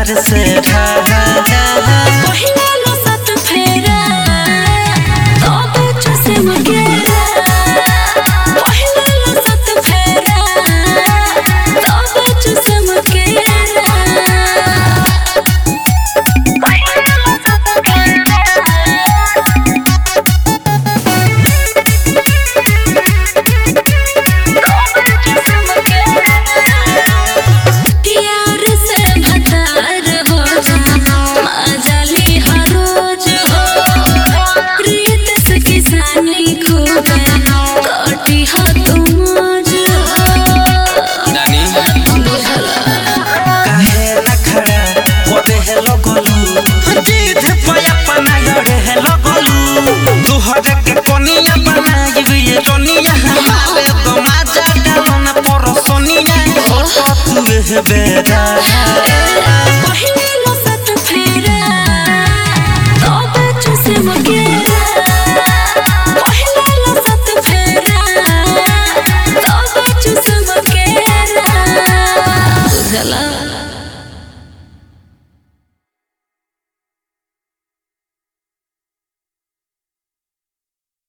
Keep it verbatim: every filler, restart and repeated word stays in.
प्यार से ढाहा पहले लो सत फेरा तो बच्चों से मगेरा पहले लो सत फेरा तो बच्चों से मगेरा पहले लो सत फेरा तो बच्चों से मगेरा यार से भतार हो जा मजाली हर रोज हो रीत से किसानी खूब कटी हो तुम आज नानी काहे ना खड़ा करे है लगलू जीत पे अपना लड़े है लगलू तुहरे के कोनिया बनाई ये रोनिया हमारे तो मजा डालना पर सोनिया तू है बेरा